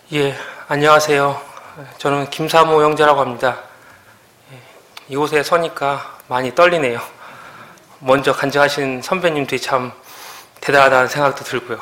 예, 안녕하세요. 저는 김사모 형제라고 합니다. 이곳에 서니까 많이 떨리네요. 먼저 간증하신 선배님들이 참 대단하다는 생각도 들고요.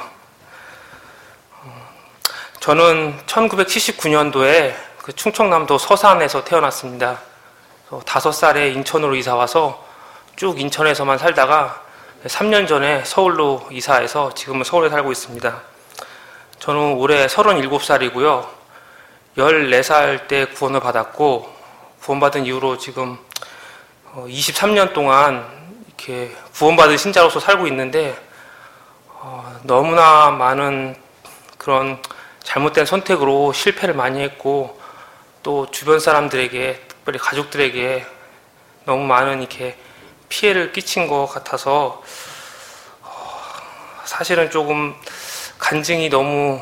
저는 1979년도에 그 충청남도 서산에서 태어났습니다. 5살에 인천으로 이사와서 쭉 인천에서만 살다가 3년 전에 서울로 이사해서 지금은 서울에 살고 있습니다. 저는 올해 37살이고요. 14살 때 구원을 받았고, 구원받은 이후로 지금 23년 동안 이렇게 구원받은 신자로서 살고 있는데, 너무나 많은 그런 잘못된 선택으로 실패를 많이 했고, 또 주변 사람들에게, 특별히 가족들에게 너무 많은 이렇게 피해를 끼친 것 같아서, 사실은 조금 간증이 너무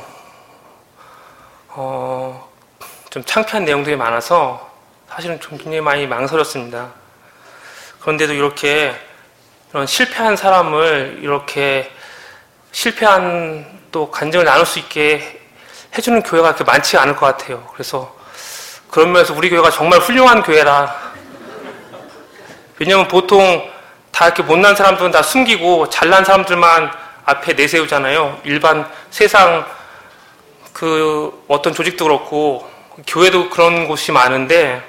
좀 창피한 내용들이 많아서 사실은 좀 굉장히 많이 망설였습니다. 그런데도 이렇게 이런 실패한 사람을 이렇게 실패한 또 간증을 나눌 수 있게 해주는 교회가 그렇게 많지가 않을 것 같아요. 그래서 그런 면에서 우리 교회가 정말 훌륭한 교회라. 왜냐면 보통 다 이렇게 못난 사람들은 다 숨기고 잘난 사람들만 앞에 내세우잖아요. 일반 세상 그 어떤 조직도 그렇고 교회도 그런 곳이 많은데,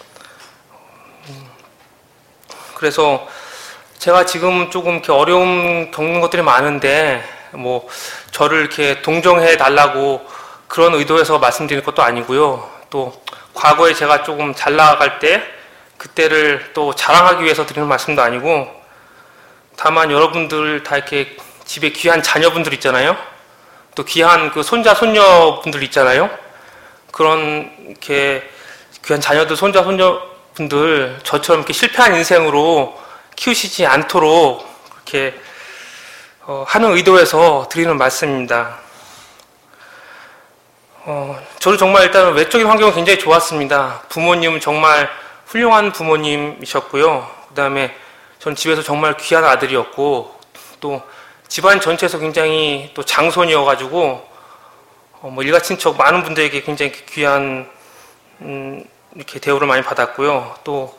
그래서 제가 지금 조금 이렇게 어려움 겪는 것들이 많은데 뭐 저를 이렇게 동정해 달라고 그런 의도에서 말씀드리는 것도 아니고요. 또 과거에 제가 조금 잘 나아갈 때 그때를 또 자랑하기 위해서 드리는 말씀도 아니고, 다만 여러분들 다 이렇게 집에 귀한 자녀분들 있잖아요. 또 귀한 그 손자, 손녀분들 있잖아요. 그런 이렇게 귀한 자녀들, 손자, 손녀분들 저처럼 이렇게 실패한 인생으로 키우시지 않도록 그렇게 하는 의도에서 드리는 말씀입니다. 저는 정말 일단 외적인 환경은 굉장히 좋았습니다. 부모님은 정말 훌륭한 부모님이셨고요. 그 다음에 전 집에서 정말 귀한 아들이었고, 또 집안 전체에서 굉장히 또 장손이어가지고 뭐 일가 친척 많은 분들에게 굉장히 귀한 이렇게 대우를 많이 받았고요. 또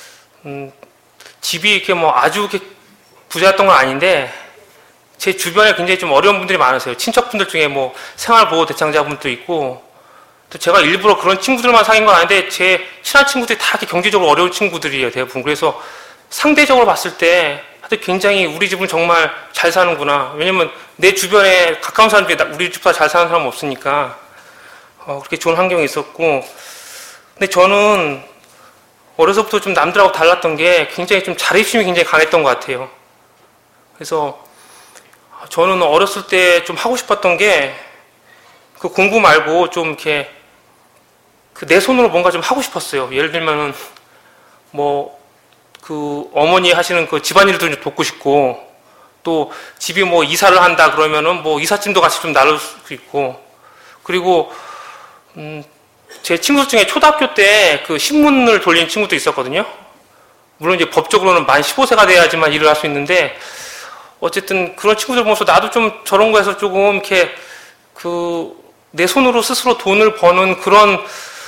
집이 이렇게 뭐 아주 이렇게 부자였던 건 아닌데 제 주변에 굉장히 좀 어려운 분들이 많으세요. 친척분들 중에 뭐 생활보호 대상자분도 있고, 또 제가 일부러 그런 친구들만 사귄 건 아닌데 제 친한 친구들이 다 이렇게 경제적으로 어려운 친구들이에요, 대부분. 그래서 상대적으로 봤을 때 굉장히 우리 집은 정말 잘 사는구나. 왜냐면 내 주변에 가까운 사람들이 우리 집보다 잘 사는 사람은 없으니까 그렇게 좋은 환경이 있었고, 근데 저는 어려서부터 좀 남들하고 달랐던 게 굉장히 좀 자립심이 굉장히 강했던 것 같아요. 그래서 저는 어렸을 때 좀 하고 싶었던 게 그 공부 말고 좀 이렇게 그 내 손으로 뭔가 좀 하고 싶었어요. 예를 들면은 뭐 그 어머니 하시는 그 집안일도 좀 돕고 싶고, 또 집이 뭐 이사를 한다 그러면은 뭐 이삿짐도 같이 좀 나눌 수 있고, 그리고 제 친구 중에 초등학교 때 그 신문을 돌리는 친구도 있었거든요. 물론 이제 법적으로는 만 15세가 돼야지만 일을 할 수 있는데, 어쨌든 그런 친구들 보면서 나도 좀 저런 거에서 조금 이렇게 그 내 손으로 스스로 돈을 버는 그런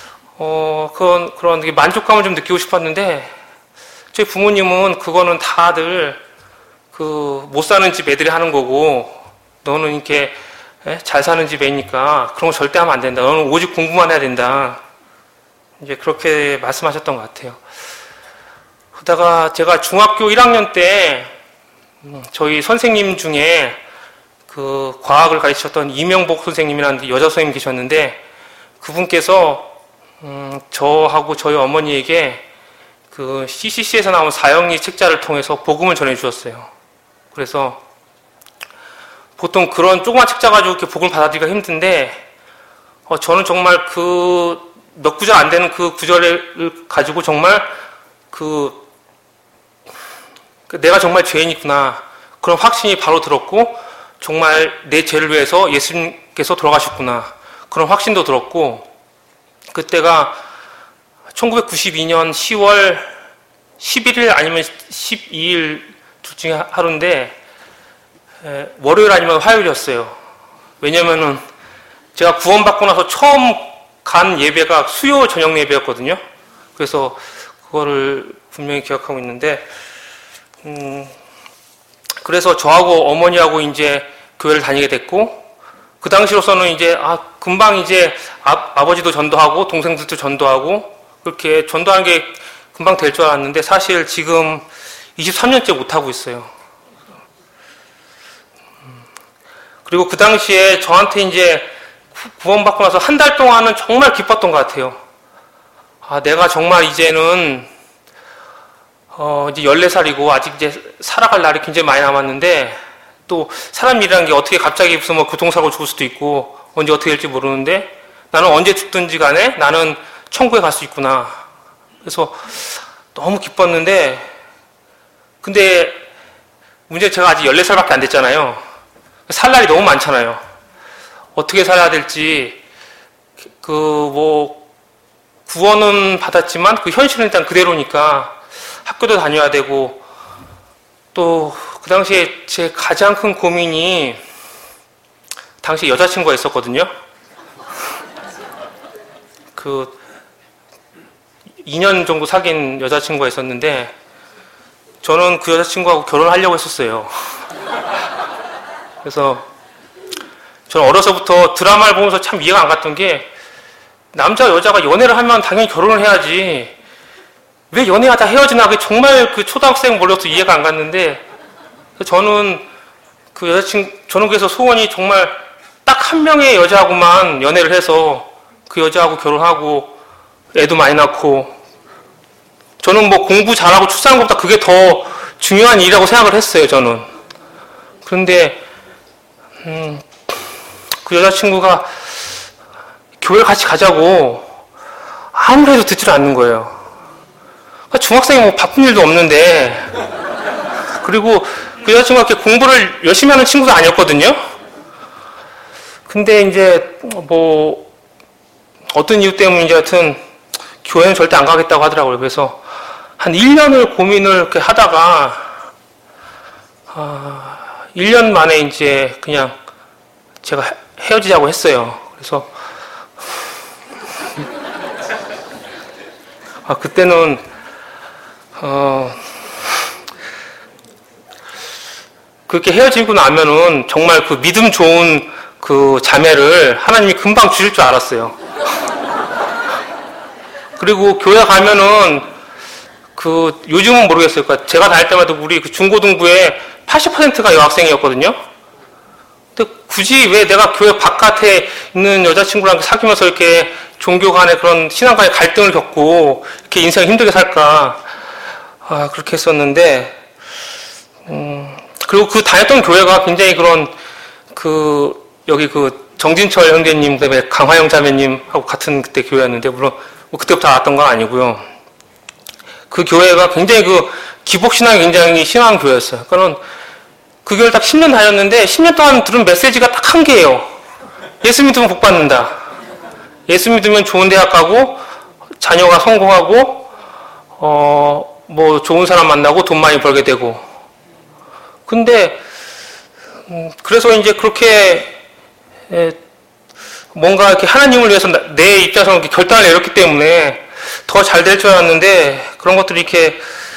그런 만족감을 좀 느끼고 싶었는데, 저희 부모님은 그거는 다들 그 못 사는 집 애들이 하는 거고, 너는 이렇게 잘 사는 집 애니까 그런 거 절대 하면 안 된다. 너는 오직 공부만 해야 된다. 이제 그렇게 말씀하셨던 것 같아요. 그러다가 제가 중학교 1학년 때 저희 선생님 중에 그 과학을 가르치셨던 이명복 선생님이라는 여자 선생님이 계셨는데, 그분께서 저하고 저희 어머니에게 그 CCC에서 나온 사형리 책자를 통해서 복음을 전해 주셨어요. 그래서 보통 그런 조그만 책자 가지고 이렇게 복음을 받아들이기가 힘든데, 저는 정말 그 몇 구절 안 되는 그 구절을 가지고 정말 내가 정말 죄인이구나, 그런 확신이 바로 들었고, 정말 내 죄를 위해서 예수님께서 돌아가셨구나, 그런 확신도 들었고, 그때가 1992년 10월 11일 아니면 12일 둘 중에 하루인데, 월요일 아니면 화요일이었어요. 왜냐면은 제가 구원받고 나서 처음 간 예배가 수요 저녁 예배였거든요. 그래서 그거를 분명히 기억하고 있는데, 그래서 저하고 어머니하고 이제 교회를 다니게 됐고, 그 당시로서는 이제, 금방 이제 아버지도 전도하고, 동생들도 전도하고, 그렇게 전도하는 게 금방 될 줄 알았는데, 사실 지금 23년째 못하고 있어요. 그리고 그 당시에 저한테 이제 구원받고 나서 한 달 동안은 정말 기뻤던 것 같아요. 내가 정말 이제는, 이제 14살이고, 아직 이제 살아갈 날이 굉장히 많이 남았는데, 또 사람 일이라는 게 어떻게 갑자기 무슨 뭐 교통사고 죽을 수도 있고, 언제 어떻게 될지 모르는데, 나는 언제 죽든지 간에 나는 천국에 갈 수 있구나. 그래서 너무 기뻤는데, 근데 문제는 제가 아직 14살밖에 안 됐잖아요. 살 날이 너무 많잖아요. 어떻게 살아야 될지, 구원은 받았지만 그 현실은 일단 그대로니까 학교도 다녀야 되고, 또 그 당시에 제 가장 큰 고민이 당시 여자친구가 있었거든요. 2년 정도 사귄 여자친구가 있었는데, 저는 그 여자친구하고 결혼하려고 했었어요. 그래서 저는 어려서부터 드라마를 보면서 참 이해가 안 갔던 게, 남자 여자가 연애를 하면 당연히 결혼을 해야지 왜 연애하다 헤어지나, 그게 정말 그 초등학생 머리로서 이해가 안 갔는데, 저는 저는 그래서 소원이 정말 딱 한 명의 여자하고만 연애를 해서 그 여자하고 결혼하고 애도 많이 낳고, 저는 뭐 공부 잘하고 출산한 것보다 그게 더 중요한 일이라고 생각을 했어요, 저는. 그런데 그 여자친구가 교회 같이 가자고 아무리 해도 듣질 않는 거예요. 중학생이 뭐 바쁜 일도 없는데, 그리고 그 여자친구가 이렇게 공부를 열심히 하는 친구도 아니었거든요. 근데 이제 뭐 어떤 이유 때문인지 하여튼 교회는 절대 안 가겠다고 하더라고요. 그래서 한 1년을 고민을 이렇게 하다가 1년 만에 이제 그냥 제가 헤어지자고 했어요. 그래서 그때는 그렇게 헤어지고 나면은 정말 그 믿음 좋은 그 자매를 하나님이 금방 주실 줄 알았어요. 그리고 교회 가면은 요즘은 모르겠어요. 그러니까 제가 다닐 때마다 우리 그 중고등부에 80%가 여학생이었거든요. 근데 굳이 왜 내가 교회 바깥에 있는 여자친구랑 사귀면서 이렇게 종교 간의 그런 신앙 간의 갈등을 겪고 이렇게 인생을 힘들게 살까. 그렇게 했었는데, 그리고 다녔던 교회가 굉장히 그런, 여기 정진철 형제님, 그다음에 강화영 자매님하고 같은 그때 교회였는데, 물론 뭐 그때부터 알았던 건 아니고요. 그 교회가 굉장히 기복신앙이 굉장히 심한 교회였어요. 그러니까 그 교회를 딱 10년 다녔는데, 10년 동안 들은 메시지가 딱 한 개예요. 예수 믿으면 복 받는다. 예수 믿으면 좋은 대학 가고, 자녀가 성공하고, 뭐 좋은 사람 만나고 돈 많이 벌게 되고. 근데 그래서 이제 그렇게 뭔가 이렇게 하나님을 위해서 내 입장에서 이렇게 결단을 내렸기 때문에 더 잘 될 줄 알았는데, 그런 것들이 이렇게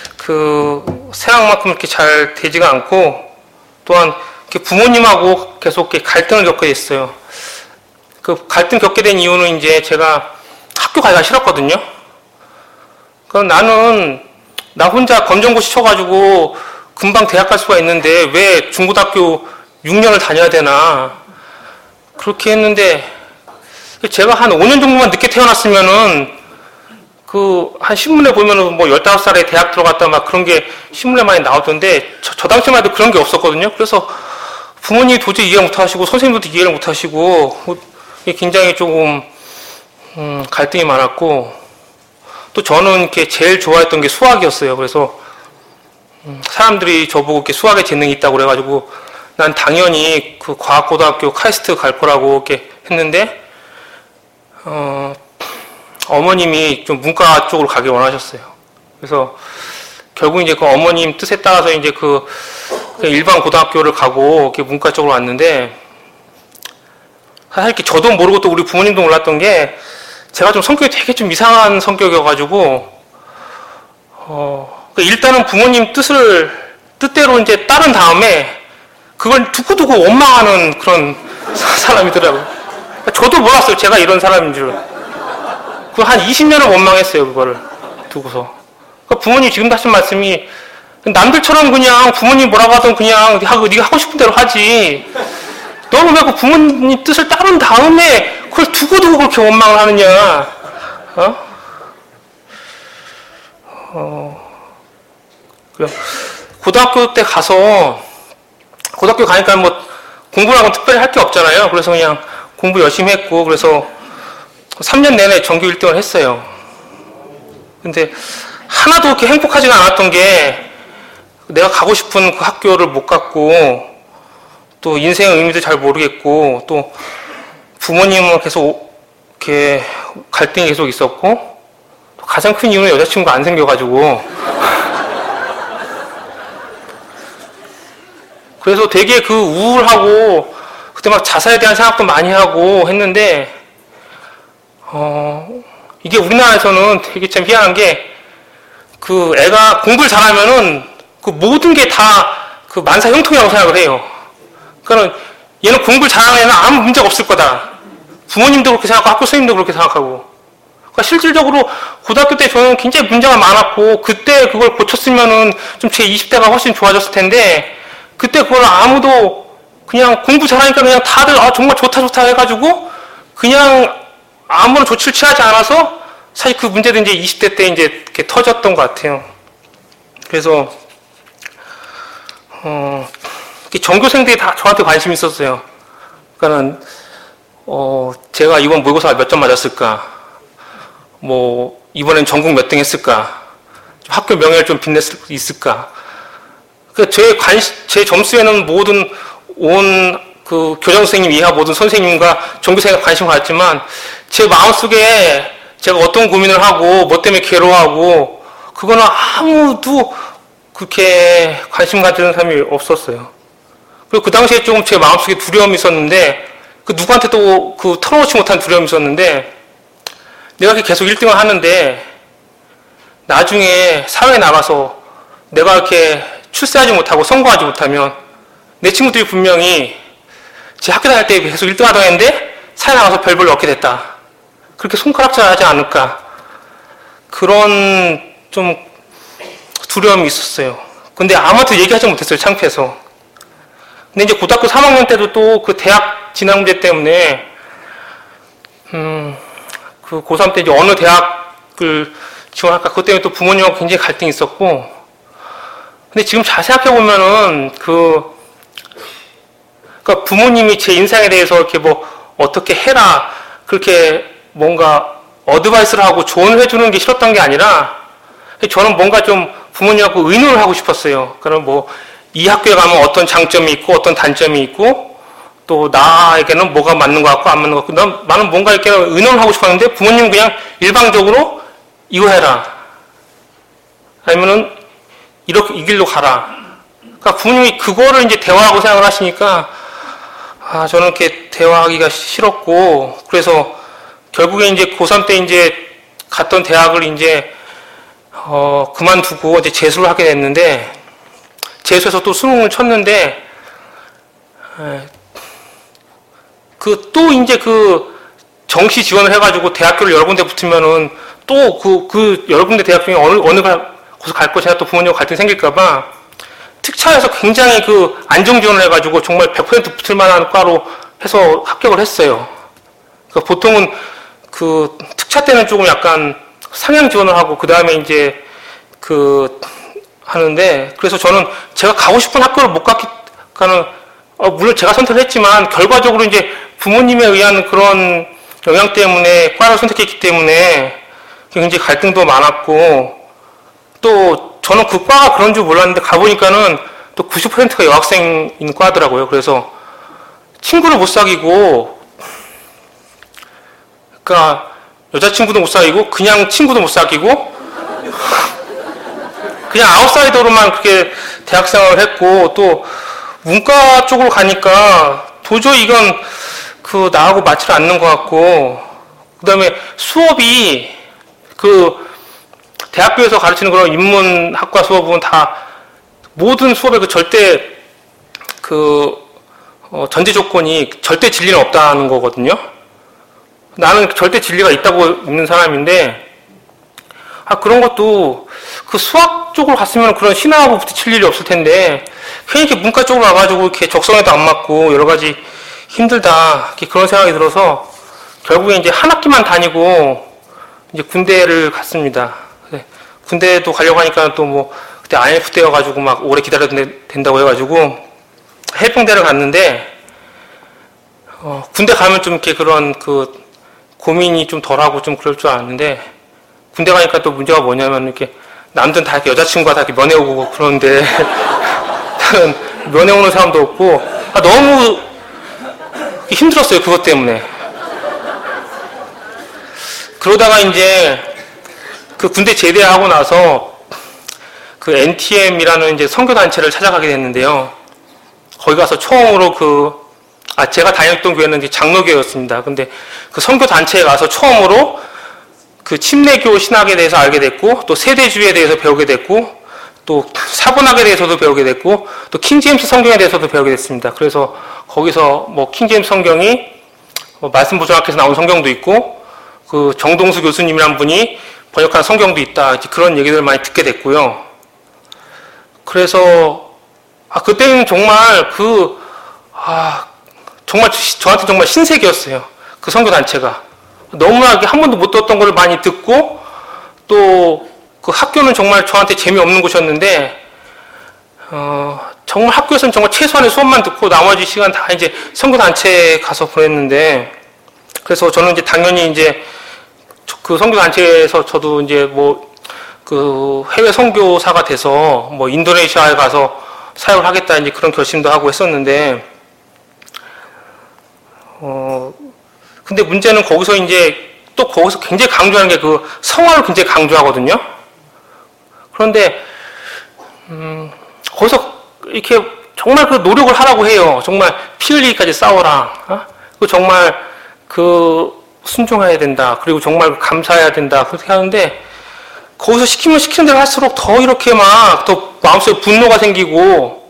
생각만큼 이렇게 잘 되지가 않고, 또한 이렇게 부모님하고 계속 이렇게 갈등을 겪게 됐어요. 그 갈등 겪게 된 이유는 이제 제가 학교 가기가 싫었거든요. 그럼 나 혼자 검정고시 쳐가지고 금방 대학 갈 수가 있는데 왜 중고등학교 6년을 다녀야 되나. 그렇게 했는데, 제가 한 5년 정도만 늦게 태어났으면은 한 신문에 보면은 뭐 15살에 대학 들어갔다 막 그런 게 신문에 많이 나오던데, 저 당시만 해도 그런 게 없었거든요. 그래서 부모님이 도저히 이해 못 하시고 선생님도 이해를 못 하시고 굉장히 조금 갈등이 많았고, 또 저는 이렇게 제일 좋아했던 게 수학이었어요. 그래서 사람들이 저보고 이렇게 수학에 재능이 있다고 그래가지고 난 당연히 과학고등학교 카이스트 갈 거라고 이렇게 했는데, 어머님이 좀 문과 쪽으로 가길 원하셨어요. 그래서 결국 이제 그 어머님 뜻에 따라서 이제 일반 고등학교를 가고 이렇게 문과 쪽으로 왔는데, 사실 이렇게 저도 모르고 또 우리 부모님도 몰랐던 게 제가 좀 성격이 되게 좀 이상한 성격이어가지고 일단은 부모님 뜻대로 이제 따른 다음에 그걸 두고두고 원망하는 그런 사람이더라고요. 저도 몰랐어요. 제가 이런 사람인 줄. 그 한 20년을 원망했어요. 그거를 두고서. 부모님 지금도 하신 말씀이 남들처럼 그냥 부모님 뭐라고 하든 그냥 네가 하고 싶은 대로 하지. 너는 왜 그 부모님 뜻을 따른 다음에 그걸 두고두고 그렇게 원망을 하느냐. 고등학교 때 가서 고등학교 가니까 뭐 공부라고 특별히 할 게 없잖아요. 그래서 그냥 공부 열심히 했고 그래서 3년 내내 전교 1등을 했어요. 근데 하나도 그렇게 행복하지가 않았던 게 내가 가고 싶은 그 학교를 못 갔고 또 인생의 의미도 잘 모르겠고 또 부모님은 계속 이렇게 갈등이 계속 있었고 또 가장 큰 이유는 여자친구가 안 생겨가지고 그래서 되게 그 우울하고 그때 막 자살에 대한 생각도 많이 하고 했는데 이게 우리나라에서는 되게 참 희한한 게 그 애가 공부를 잘하면은 그 모든 게 다 그 만사 형통이라고 생각을 해요. 그러니까 얘는 공부를 잘하는 애는 아무 문제가 없을 거다. 부모님도 그렇게 생각하고 학교 선생님도 그렇게 생각하고. 그러니까 실질적으로 고등학교 때 저는 굉장히 문제가 많았고 그때 그걸 고쳤으면은 좀 제 20대가 훨씬 좋아졌을 텐데 그때 그걸 아무도 그냥 공부 잘하니까 그냥 다들 정말 좋다 해가지고 그냥 아무런 조치를 취하지 않아서 사실 그 문제도 이제 20대 때 이제 이렇게 터졌던 것 같아요. 그래서 전교생들이 다 저한테 관심이 있었어요. 그러니까는 제가 이번 모의고사 몇 점 맞았을까? 뭐 이번엔 전국 몇 등 했을까? 학교 명예를 좀 빛낼 수 있을까? 제 점수에는 모든 그 교장선생님 이하 모든 선생님과 전교생이 관심을 갖지만 제 마음속에 제가 어떤 고민을 하고 뭐 때문에 괴로워하고 그거는 아무도 그렇게 관심 가지는 사람이 없었어요. 그리고 그 당시에 조금 제 마음속에 두려움이 있었는데 그 누구한테도 그 털어놓지 못한 두려움이 있었는데 내가 계속 1등을 하는데 나중에 사회에 나가서 내가 이렇게 출세하지 못하고 성공하지 못하면 내 친구들이 분명히 제 학교 다닐 때 계속 1등 하던 애인데 사회 나가서 별걸 얻게 됐다. 그렇게 손가락질 하지 않을까. 그런 좀 두려움이 있었어요. 근데 아무한테 얘기하지 못했어요. 창피해서. 근데 이제 고등학교 3학년 때도 또 그 대학 진학 문제 때문에 그 고3 때 이제 어느 대학을 지원할까 그것 때문에 또 부모님하고 굉장히 갈등이 있었고 근데 지금 잘 생각해 보면은 그러니까 부모님이 제 인생에 대해서 이렇게 뭐 어떻게 해라 그렇게 뭔가 어드바이스를 하고 조언을 해주는 게 싫었던 게 아니라 저는 뭔가 좀 부모님하고 의논을 하고 싶었어요. 그럼 뭐 이 학교에 가면 어떤 장점이 있고 어떤 단점이 있고 또 나에게는 뭐가 맞는 것 같고 안 맞는 것 같고 나는 뭔가 이렇게 의논을 하고 싶었는데 부모님은 그냥 일방적으로 이거 해라 아니면은 이렇게 이 길로 가라. 그러니까 부모님이 그거를 이제 대화하고 생각을 하시니까 저는 이렇게 대화하기가 싫었고 그래서 결국에 이제 고3 때 이제 갔던 대학을 이제 그만두고 이제 재수를 하게 됐는데 재수해서 또 수능을 쳤는데 또 이제 그 정시 지원을 해가지고 대학교를 여러 군데 붙으면은 또 그 여러 군데 대학 중에 어느 곳을 갈 것이냐 또 부모님과 갈등이 생길까봐 특차에서 굉장히 그 안정 지원을 해가지고 정말 100% 붙을 만한 과로 해서 합격을 했어요. 그러니까 보통은 그 특차 때는 조금 약간 상향 지원을 하고 그 다음에 이제 하는데 그래서 저는 제가 가고 싶은 학교를 못 가는 물론 제가 선택을 했지만 결과적으로 이제 부모님에 의한 그런 영향 때문에 과를 선택했기 때문에 굉장히 갈등도 많았고 또 저는 그 과가 그런 줄 몰랐는데 가보니까는 또 90%가 여학생인 과더라고요. 그래서 친구를 못 사귀고 그러니까 여자친구도 못 사귀고 그냥 친구도 못 사귀고 그냥 아웃사이더로만 그렇게 대학생활을 했고 또 문과 쪽으로 가니까 도저히 이건 나하고 맞지를 않는 것 같고, 그 다음에 수업이 대학교에서 가르치는 그런 인문학과 수업은 다 모든 수업의 절대 전제 조건이 절대 진리는 없다는 거거든요. 나는 절대 진리가 있다고 믿는 사람인데, 그런 것도 수학 쪽으로 갔으면 그런 신화하고 부딪힐 일이 없을 텐데, 괜히 이렇게 문과 쪽으로 와가지고 이렇게 적성에도 안 맞고 여러 가지 힘들다, 이렇게 그런 생각이 들어서 결국에 이제 한 학기만 다니고 이제 군대를 갔습니다. 군대도 가려고 하니까 또 그때 IMF 때여가지고 막 오래 기다려야 된다고 해가지고 해병대를 갔는데, 군대 가면 좀 이렇게 그런 고민이 좀 덜하고 좀 그럴 줄 알았는데, 군대 가니까 또 문제가 뭐냐면 이렇게 남들은 다 이렇게 여자친구가 다 이렇게 면회 오고 그러는데 나는 면회 오는 사람도 없고, 너무 힘들었어요, 그것 때문에. 그러다가 이제 군대 제대하고 나서 NTM이라는 이제 선교단체를 찾아가게 됐는데요. 거기 가서 처음으로 제가 다녔던 교회는 이제 장로교였습니다. 근데 선교단체에 가서 처음으로 침례교 신학에 대해서 알게 됐고, 또 세대주의에 대해서 배우게 됐고, 또 사본학에 대해서도 배우게 됐고, 또 킹제임스 성경에 대해서도 배우게 됐습니다. 그래서 거기서 킹제임스 성경이 말씀 보존학회에서 나온 성경도 있고, 정동수 교수님이란 분이 번역한 성경도 있다, 그런 얘기들을 많이 듣게 됐고요. 그래서 그때는 정말 정말 저한테 정말 신세계였어요. 선교단체가 너무나 한 번도 못 들었던 걸 많이 듣고, 또 학교는 정말 저한테 재미없는 곳이었는데, 정말 학교에서는 정말 최소한의 수업만 듣고 나머지 시간 다 이제 선교단체에 가서 보냈는데, 그래서 저는 이제 당연히 이제 선교단체에서 저도 이제 해외 선교사가 돼서 인도네시아에 가서 사역을 하겠다, 이제 그런 결심도 하고 했었는데, 근데 문제는 거기서 굉장히 강조하는 게 성화를 굉장히 강조하거든요. 그런데, 거기서 이렇게 정말 노력을 하라고 해요. 정말 피 흘리기까지 싸워라. 정말 순종해야 된다. 그리고 정말 감사해야 된다. 그렇게 하는데, 거기서 시키는 대로 할수록 더 이렇게 더 마음속에 분노가 생기고,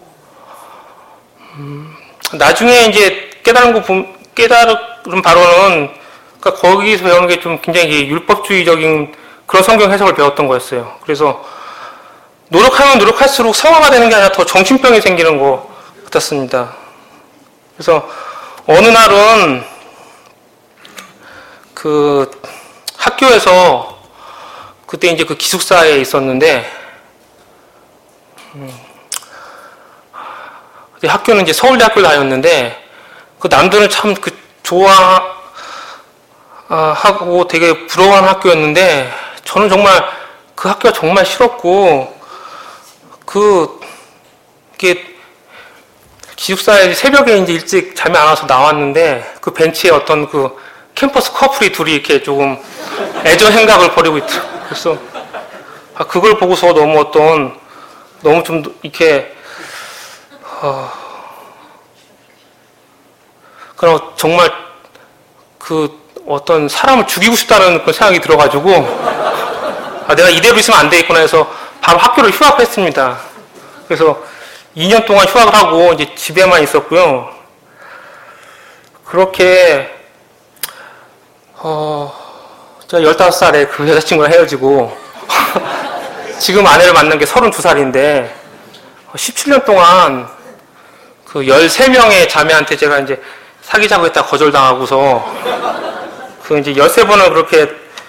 나중에 이제 깨달은 바로는, 거기서 배우는 게 좀 굉장히 율법주의적인 그런 성경 해석을 배웠던 거였어요. 그래서 노력하면 노력할수록 성화가 되는 게 아니라 더 정신병이 생기는 것 같았습니다. 그래서 어느 날은 학교에서 그때 이제 기숙사에 있었는데, 학교는 이제 서울대학교를 다녔는데, 남들은 참 좋아하고 되게 부러워하는 학교였는데, 저는 정말 학교가 정말 싫었고, 이게 기숙사에 새벽에 이제 일찍 잠이 안 와서 나왔는데, 벤치에 어떤 캠퍼스 커플이 둘이 이렇게 조금 애정 행각을 벌이고 있더라고요. 그래서 그걸 보고서 너무 좀 이렇게 그럼 정말 어떤 사람을 죽이고 싶다는 그런 생각이 들어가지고, 내가 이대로 있으면 안 되겠구나 해서 바로 학교를 휴학했습니다. 그래서 2년 동안 휴학을 하고 이제 집에만 있었고요. 그렇게 제가 15살에 여자친구랑 헤어지고 지금 아내를 만난 게 32살인데 17년 동안 13명의 자매한테 제가 이제 사귀자고 했다 거절당하고서 이제 13번을 그렇게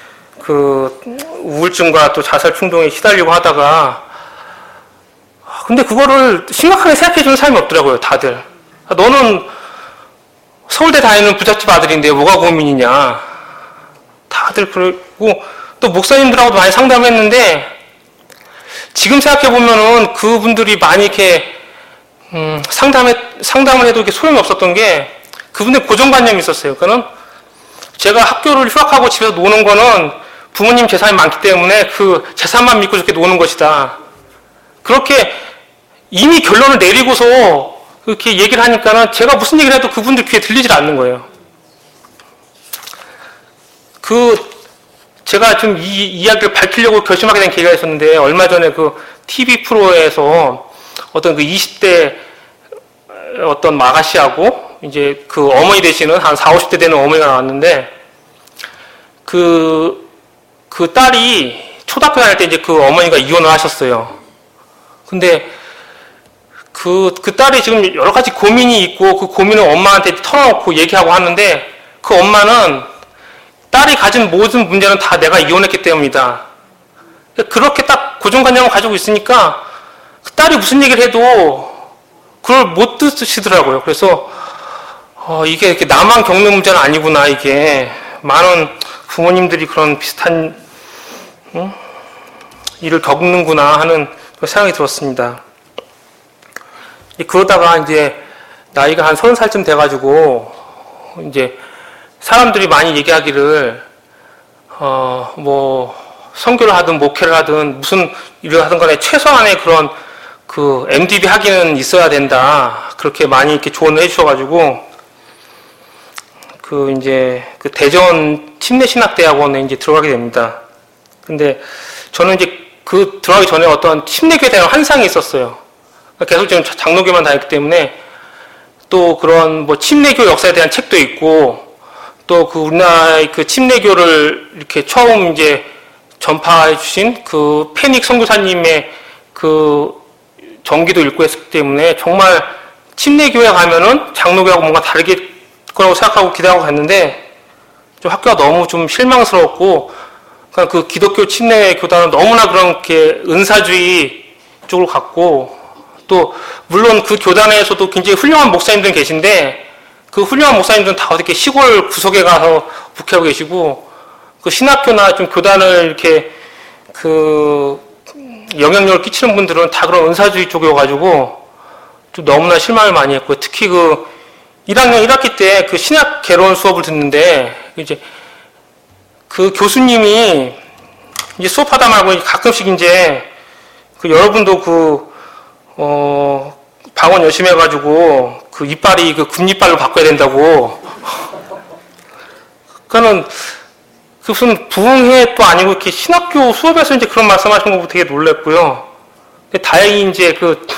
우울증과 또 자살 충동에 시달리고 하다가, 근데 그거를 심각하게 생각해주는 사람이 없더라고요, 다들. 너는 서울대 다니는 부잣집 아들인데 뭐가 고민이냐. 다들 그러고, 또 목사님들하고도 많이 상담했는데, 지금 생각해보면은 그분들이 많이 이렇게, 상담을 해도 이렇게 소용이 없었던 게, 그분들 고정관념이 있었어요. 그러니까는 제가 학교를 휴학하고 집에서 노는 거는 부모님 재산이 많기 때문에 재산만 믿고 이렇게 노는 것이다. 그렇게 이미 결론을 내리고서 그렇게 얘기를 하니까는 제가 무슨 얘기를 해도 그분들 귀에 들리질 않는 거예요. 제가 좀 이 이야기를 밝히려고 결심하게 된 계기가 있었는데, 얼마 전에 그 TV 프로에서 어떤 그 20대 어떤 아가씨하고 이제 그 어머니 되시는 한 40, 50대 되는 어머니가 나왔는데, 그 딸이 초등학교 다닐 때 이제 그 어머니가 이혼을 하셨어요. 근데 그 딸이 지금 여러 가지 고민이 있고 그 고민을 엄마한테 털어놓고 얘기하고 하는데, 그 엄마는 딸이 가진 모든 문제는 다 내가 이혼했기 때문이다. 그렇게 딱 고정관념을 가지고 있으니까 그 딸이 무슨 얘기를 해도 그걸 못 듣으시더라고요. 그래서 이게 이렇게 나만 겪는 문제는 아니구나. 이게 많은 부모님들이 그런 비슷한 일을 겪는구나 하는 생각이 들었습니다. 그러다가 이제 나이가 한 30살쯤 돼가지고 이제 사람들이 많이 얘기하기를 뭐 선교를 하든 목회를 하든 무슨 일을 하든 간에 최소한의 그런 그 MDB 학위는 있어야 된다. 그렇게 많이 이렇게 조언을 해주셔가지고 이제 그 대전 침례신학대학원에 이제 들어가게 됩니다. 근데 저는 이제 들어가기 전에 어떤 침례교에 대한 환상이 있었어요. 계속 지금 장로교만 다녔기 때문에 또 그런 뭐 침례교 역사에 대한 책도 있고, 또 우리나라의 그 침례교를 이렇게 처음 이제 전파해 주신 그 페닉 선교사님의 그 전기도 읽고 했기 때문에 정말 침례교회 가면은 장로교하고 뭔가 다르게 거라고 생각하고 기대하고 갔는데, 좀 학교가 너무 좀 실망스러웠고, 그러니까 그 기독교 침례 교단은 너무나 그렇게 은사주의 쪽으로 갔고, 또 물론 그 교단에서도 굉장히 훌륭한 목사님들 계신데, 그 훌륭한 목사님들은 다 어떻게 시골 구석에 가서 목회하고 계시고, 그 신학교나 좀 교단을 이렇게 영향력을 끼치는 분들은 다 그런 은사주의 쪽이어가지고 좀 너무나 실망을 많이 했고요. 특히 1학년 1학기 때 그 신학 개론 수업을 듣는데, 이제 그 교수님이 이제 수업하다 말고 가끔씩 이제 여러분도 방언 열심히 해가지고 이빨이 금이빨로 바꿔야 된다고. 그러니까는 무슨 부흥회 또 아니고 이렇게 신학교 수업에서 이제 그런 말씀하신 거 보고 되게 놀랐고요. 근데 다행히 이제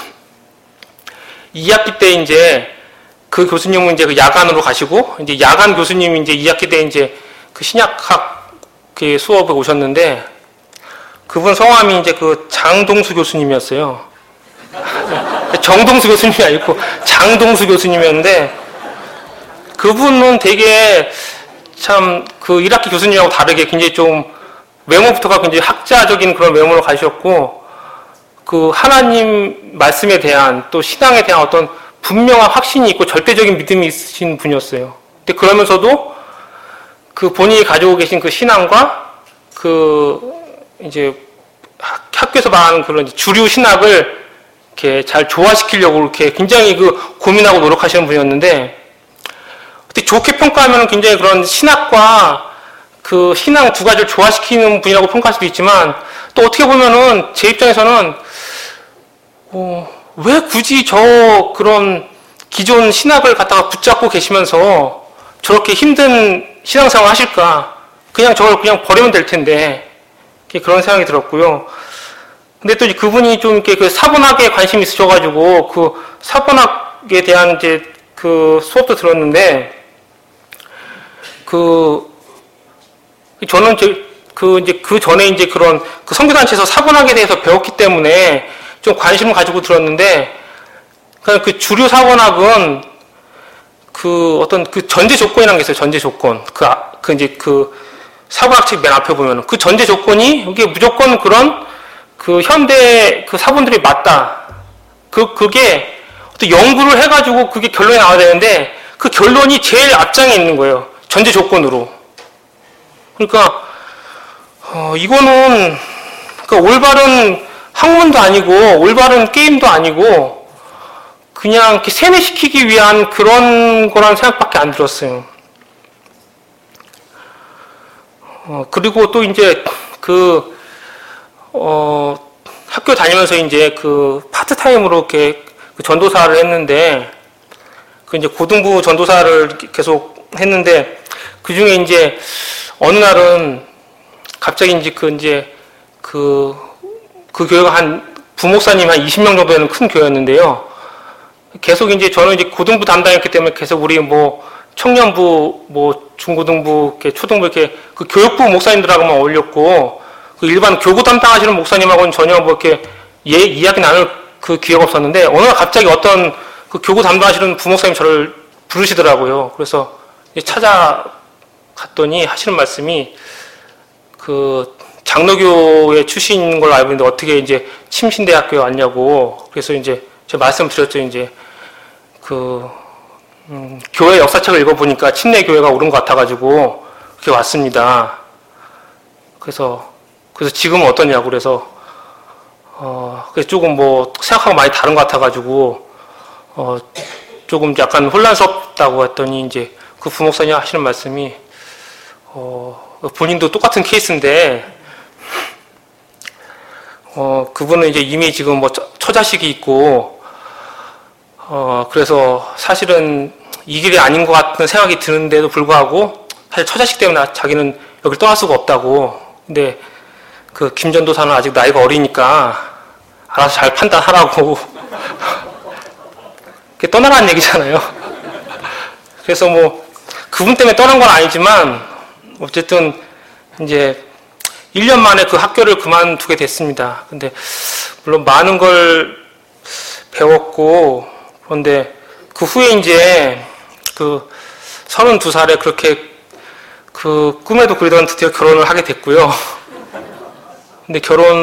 2학기 때 이제 그 교수님은 이제 야간으로 가시고, 이제 야간 교수님이 이제 2학기 때 이제 신약학 수업에 오셨는데, 그분 성함이 이제 장동수 교수님이었어요. 정동수 교수님이 아니고 장동수 교수님이었는데, 그분은 되게 참 1학기 교수님하고 다르게 굉장히 좀 외모부터가 굉장히 학자적인 그런 외모로 가셨고, 하나님 말씀에 대한 또 신앙에 대한 어떤 분명한 확신이 있고 절대적인 믿음이 있으신 분이었어요. 근데 그러면서도 본인이 가지고 계신 신앙과 이제 학교에서 말하는 그런 주류 신학을 이렇게 잘 조화시키려고 이렇게 굉장히 고민하고 노력하시는 분이었는데, 근데 좋게 평가하면 굉장히 그런 신학과 신앙 두 가지를 조화시키는 분이라고 평가할 수도 있지만, 또 어떻게 보면은 제 입장에서는 왜 굳이 그런 기존 신학을 갖다가 붙잡고 계시면서 저렇게 힘든 신앙생활 하실까? 그냥 저걸 그냥 버리면 될 텐데, 그런 생각이 들었고요. 근데 또 그분이 좀 이렇게 사본학에 관심이 있으셔가지고 사본학에 대한 이제 수업도 들었는데, 저는 이제 전에 이제 그런 선교단체에서 사본학에 대해서 배웠기 때문에 좀 관심을 가지고 들었는데, 그러니까 주류 사본학은 어떤 전제 조건이라는 게 있어요. 전제 조건. 이제 사본학 책 맨 앞에 보면은 전제 조건이 이게 무조건 그런 현대 사본들이 맞다. 그게 어떤 연구를 해가지고 그게 결론이 나와야 되는데, 그 결론이 제일 앞장에 있는 거예요. 전제 조건으로. 그러니까 이거는 올바른 학문도 아니고 올바른 게임도 아니고 그냥 이렇게 세뇌시키기 위한 그런 거라는 생각밖에 안 들었어요. 그리고 또 이제 학교 다니면서 이제 파트타임으로 이렇게 전도사를 했는데, 이제 고등부 전도사를 계속 했는데, 그 중에 이제 어느 날은 갑자기 이제 그 교회가 부목사님 한 20명 정도 되는 큰 교회였는데요. 계속 이제 저는 이제 고등부 담당했기 때문에 계속 우리 뭐 청년부, 뭐 중고등부, 이렇게 초등부 이렇게 그 교육부 목사님들하고만 어울렸고 그 일반 교구 담당하시는 목사님하고는 전혀 뭐 이렇게 이야기 나눌 그 기회가 없었는데 어느 날 갑자기 어떤 그 교구 담당하시는 부목사님 저를 부르시더라고요. 그래서 찾아갔더니 하시는 말씀이 그 장로교회 출신인 걸로 알고 있는데 어떻게 이제 침신대학교에 왔냐고. 그래서 이제 제가 말씀드렸죠. 이제 교회 역사책을 읽어보니까 침례교회가 옳은 것 같아가지고 그렇게 왔습니다. 그래서 지금은 어떠냐고. 그래서 조금 뭐 생각하고 많이 다른 것 같아가지고 조금 약간 혼란스럽다고 했더니 이제 그 부목사님 하시는 말씀이 본인도 똑같은 케이스인데 그분은 이제 이미 지금 뭐 처자식이 있고 그래서 사실은 이 길이 아닌 것 같은 생각이 드는데도 불구하고 사실 처자식 때문에 자기는 여기를 떠날 수가 없다고. 근데 그 김전도사는 아직 나이가 어리니까 알아서 잘 판단하라고. 그게 떠나라는 얘기잖아요. 그래서 뭐 그분 때문에 떠난 건 아니지만 어쨌든 이제 1년 만에 그 학교를 그만두게 됐습니다. 근데 물론 많은 걸 배웠고 그런데 그 후에 이제 그 32살에 그렇게 그 꿈에도 그리던 드디어 결혼을 하게 됐고요. 근데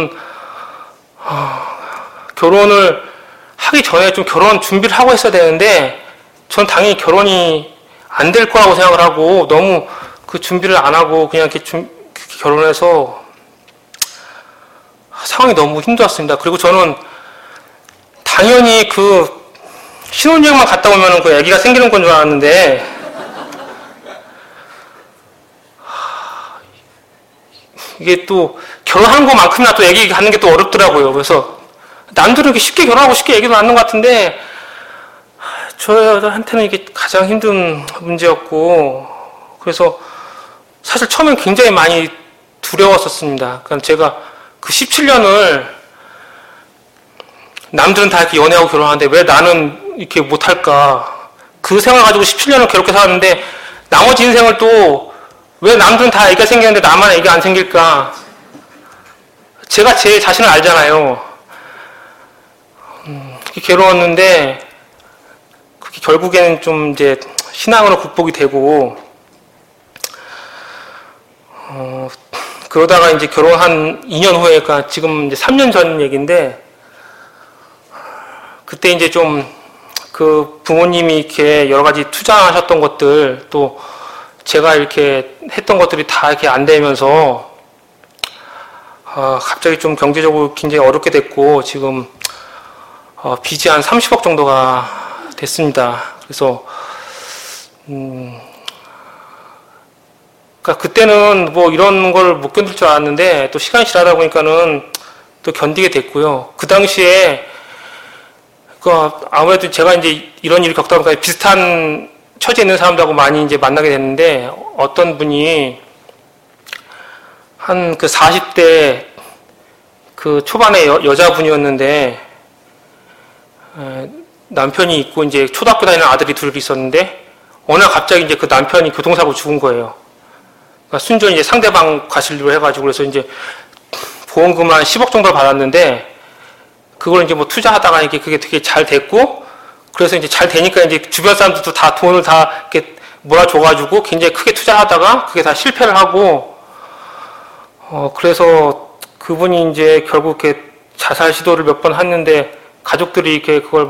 결혼을 하기 전에 좀 결혼 준비를 하고 했어야 되는데 전 당연히 결혼이 안 될 거라고 생각을 하고 너무 그 준비를 안 하고 그냥 이렇게 결혼해서 상황이 너무 힘들었습니다. 그리고 저는 당연히 그 신혼여행만 갔다 오면 그 아기가 생기는 건 줄 알았는데 이게 또 결혼하는 것만큼이나 또 아기 갖는 게 또 어렵더라고요. 그래서 남들은 이렇게 쉽게 결혼하고 쉽게 아기도 낳는 것 같은데 저한테는 이게 가장 힘든 문제였고 그래서 사실 처음엔 굉장히 많이 두려웠었습니다. 그러니까 제가 그 17년을 남들은 다 이렇게 연애하고 결혼하는데 왜 나는 이렇게 못할까. 그 생활 가지고 17년을 괴롭게 살았는데 나머지 인생을 또 왜 남들은 다 애가 생기는데 나만 애가 안 생길까. 제가 제 자신을 알잖아요. 괴로웠는데 그게 결국에는 좀 이제 신앙으로 극복이 되고 그러다가 이제 결혼한 2년 후에, 그러니까 지금 이제 3년 전 얘기인데, 그때 이제 좀 그 부모님이 이렇게 여러 가지 투자하셨던 것들, 또 제가 이렇게 했던 것들이 다 이렇게 안 되면서, 갑자기 좀 경제적으로 굉장히 어렵게 됐고, 지금, 빚이 한 30억 정도가 됐습니다. 그래서, 그러니까 그때는 뭐 이런 걸 못 견딜 줄 알았는데 또 시간이 지나다 보니까는 또 견디게 됐고요. 그 당시에 그 아무래도 제가 이제 이런 일을 겪다 보니까 비슷한 처지에 있는 사람들하고 많이 이제 만나게 됐는데 어떤 분이 한 그 40대 그 초반의 여자분이었는데 남편이 있고 이제 초등학교 다니는 아들이 둘이 있었는데 어느 날 갑자기 이제 그 남편이 교통사고 죽은 거예요. 그러니까 순전히 이제 상대방 과실로 해가지고 그래서 이제 보험금 한 10억 정도를 받았는데 그걸 이제 뭐 투자하다가 이게 그게 되게 잘 됐고 그래서 이제 잘 되니까 이제 주변 사람들도 다 돈을 다 이렇게 몰아줘가지고 굉장히 크게 투자하다가 그게 다 실패를 하고 그래서 그분이 이제 결국 이렇게 자살 시도를 몇 번 했는데 가족들이 이렇게 그걸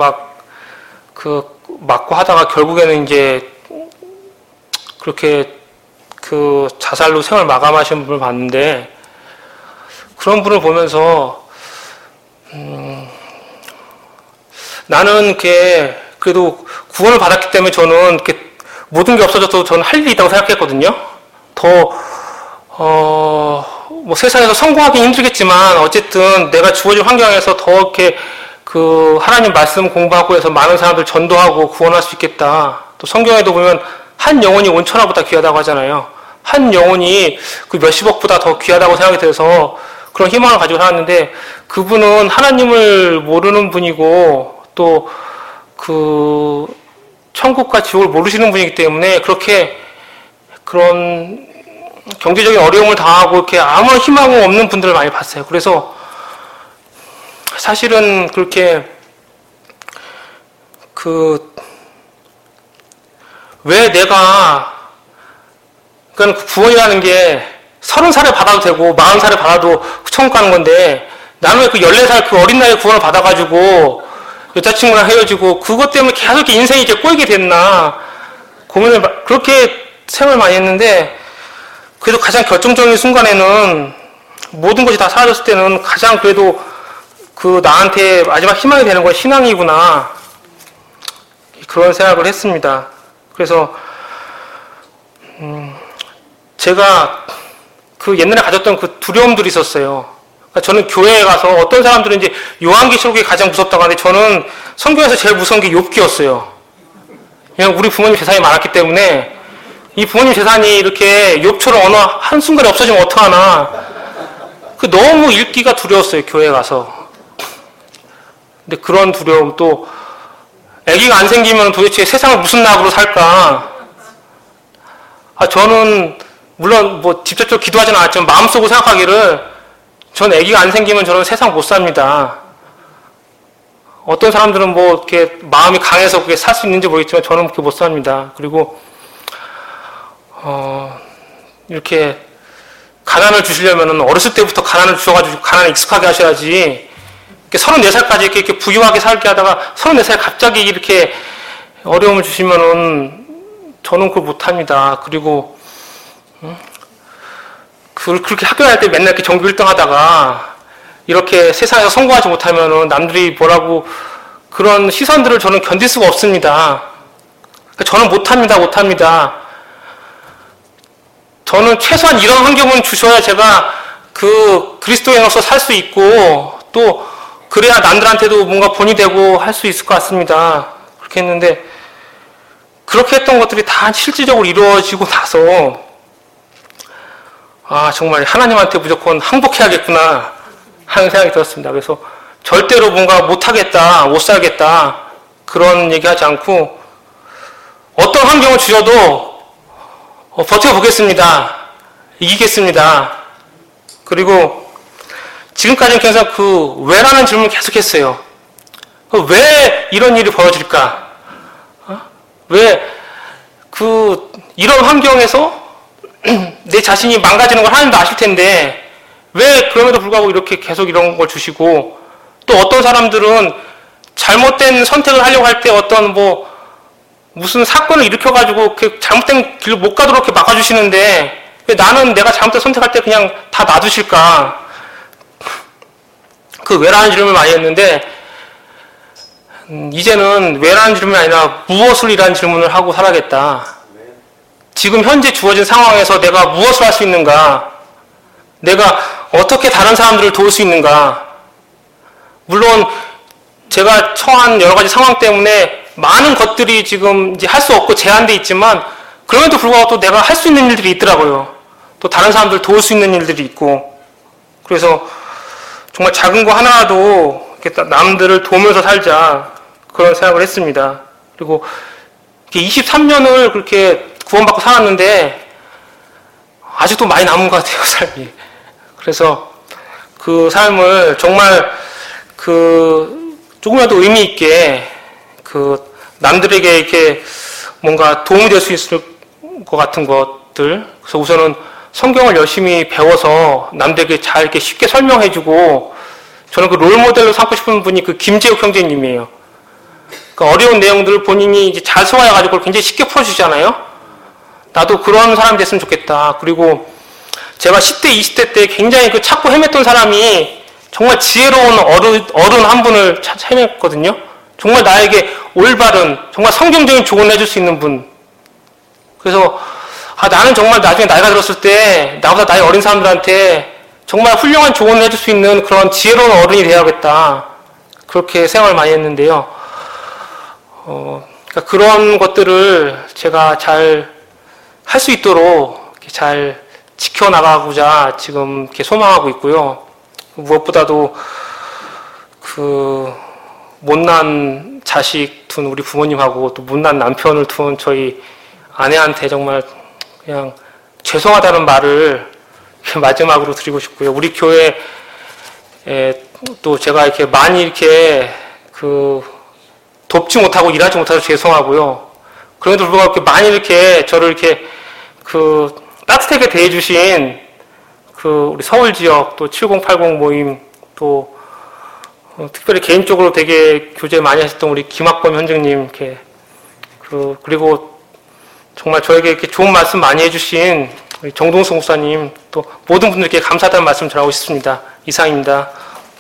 막고 하다가 결국에는 이제 그렇게 그 자살로 생을 마감하신 분을 봤는데 그런 분을 보면서 나는 이렇게 그래도 구원을 받았기 때문에 저는 이렇게 모든 게 없어져도 저는 할 일이 있다고 생각했거든요. 뭐 세상에서 성공하기 힘들겠지만 어쨌든 내가 주어진 환경에서 더 이렇게 그 하나님 말씀 공부하고 해서 많은 사람들 전도하고 구원할 수 있겠다. 또 성경에도 보면 한 영혼이 온천하보다 귀하다고 하잖아요. 한 영혼이 그 몇십억보다 더 귀하다고 생각이 들어서 그런 희망을 가지고 살았는데, 그분은 하나님을 모르는 분이고 또 그 천국과 지옥을 모르시는 분이기 때문에 그렇게 그런 경제적인 어려움을 당하고 이렇게 아무 희망 없는 분들을 많이 봤어요. 그래서 사실은 그렇게 왜 내가, 그러니까 구원이라는 게 30살에 받아도 되고 40살에 받아도 천국 가는 건데, 나는 왜 그 14살 그 어린 나이에 구원을 받아가지고 여자친구랑 헤어지고 그것 때문에 계속 이렇게 인생이 이제 꼬이게 됐나 그렇게 생각을 많이 했는데, 그래도 가장 결정적인 순간에는 모든 것이 다 사라졌을 때는 가장 그래도 나한테 마지막 희망이 되는 건 신앙이구나, 그런 생각을 했습니다. 그래서 제가 옛날에 가졌던 그 두려움들이 있었어요. 그러니까 저는 교회에 가서 어떤 사람들은 이제 요한계시록이 가장 무섭다고 하는데, 저는 성경에서 제일 무서운 게 욥기였어요. 그냥 우리 부모님 재산이 많았기 때문에 이 부모님 재산이 이렇게 욥처럼 어느 한순간에 없어지면 어떡하나, 너무 읽기가 두려웠어요, 교회에 가서. 근데 그런 두려움, 또 아기가 안 생기면 도대체 세상을 무슨 낙으로 살까? 저는 물론 직접적으로 기도하지는 않았지만 마음속으로 생각하기를, 전 아기가 안 생기면 저는 세상 못 삽니다. 어떤 사람들은 이렇게 마음이 강해서 그게 살 수 있는지 모르겠지만 저는 그렇게 못 삽니다. 그리고 이렇게 가난을 주시려면은 어렸을 때부터 가난을 주셔가지고 가난에 익숙하게 하셔야지, 34살까지 이렇게 부유하게 살게 하다가 34살 갑자기 이렇게 어려움을 주시면은 저는 그걸 못합니다. 그리고 그렇게 학교 다닐 때 맨날 이렇게 전교 1등 하다가 이렇게 세상에서 성공하지 못하면은 남들이 뭐라고 그런 시선들을 저는 견딜 수가 없습니다. 저는 못합니다. 저는 최소한 이런 환경은 주셔야 제가 그리스도인으로서 살 수 있고, 또 그래야 남들한테도 뭔가 본이 되고 할 수 있을 것 같습니다. 그렇게 했는데, 그렇게 했던 것들이 다 실질적으로 이루어지고 나서 정말 하나님한테 무조건 항복해야겠구나 하는 생각이 들었습니다. 그래서 절대로 뭔가 못하겠다, 못 살겠다 그런 얘기하지 않고, 어떤 환경을 주셔도 버텨보겠습니다. 이기겠습니다. 그리고 지금까지는 계속 왜라는 질문을 계속했어요. 왜 이런 일이 벌어질까? 왜 이런 환경에서 내 자신이 망가지는 걸 하나님도 아실 텐데, 왜 그럼에도 불구하고 이렇게 계속 이런 걸 주시고, 또 어떤 사람들은 잘못된 선택을 하려고 할 때 어떤 무슨 사건을 일으켜가지고 그 잘못된 길로 못 가도록 이렇게 막아주시는데, 왜 나는 내가 잘못된 선택할 때 그냥 다 놔두실까? 왜라는 질문을 많이 했는데, 이제는 왜라는 질문이 아니라 무엇을 이라는 질문을 하고 살아야겠다. 지금 현재 주어진 상황에서 내가 무엇을 할 수 있는가? 내가 어떻게 다른 사람들을 도울 수 있는가? 물론 제가 처한 여러 가지 상황 때문에 많은 것들이 지금 이제 할 수 없고 제한돼 있지만, 그럼에도 불구하고 또 내가 할 수 있는 일들이 있더라고요. 또 다른 사람들 도울 수 있는 일들이 있고, 그래서 정말 작은 거 하나라도 이렇게 남들을 도우면서 살자, 그런 생각을 했습니다. 그리고 23년을 그렇게 구원받고 살았는데 아직도 많이 남은 것 같아요, 삶이. 그래서 그 삶을 정말 조금이라도 의미 있게 남들에게 이렇게 뭔가 도움이 될 수 있을 것 같은 것들. 그래서 우선은 성경을 열심히 배워서 남들에게 잘 이렇게 쉽게 설명해주고, 저는 롤모델로 삼고 싶은 분이 김재욱 형제님이에요. 어려운 내용들을 본인이 이제 잘 소화해가지고 굉장히 쉽게 풀어주잖아요. 나도 그런 사람이 됐으면 좋겠다. 그리고 제가 10대, 20대 때 굉장히 찾고 헤맸던 사람이 정말 지혜로운 어른 한 분을 헤맸거든요. 정말 나에게 올바른, 정말 성경적인 조언을 해줄 수 있는 분. 그래서 나는 정말 나중에 나이가 들었을 때 나보다 나이 어린 사람들한테 정말 훌륭한 조언을 해줄 수 있는 그런 지혜로운 어른이 되어야겠다. 그렇게 생각을 많이 했는데요. 그러니까 그런 것들을 제가 잘 할 수 있도록 잘 지켜나가고자 지금 이렇게 소망하고 있고요. 무엇보다도 그 못난 자식 둔 우리 부모님하고 또 못난 남편을 둔 저희 아내한테 정말 그냥 죄송하다는 말을 마지막으로 드리고 싶고요. 우리 교회에 또 제가 이렇게 많이 이렇게 그 돕지 못하고 일하지 못해서 죄송하고요. 그런데도 불구하고 이렇게 많이 이렇게 저를 이렇게 그 따뜻하게 대해주신 그 우리 서울 지역 또 7080 모임 또 특별히 개인적으로 되게 교제 많이 하셨던 우리 김학범 현장님 이렇게 그리고 정말 저에게 이렇게 좋은 말씀 많이 해주신 우리 정동수 목사님 또 모든 분들께 감사하다는 말씀 전하고 싶습니다. 이상입니다.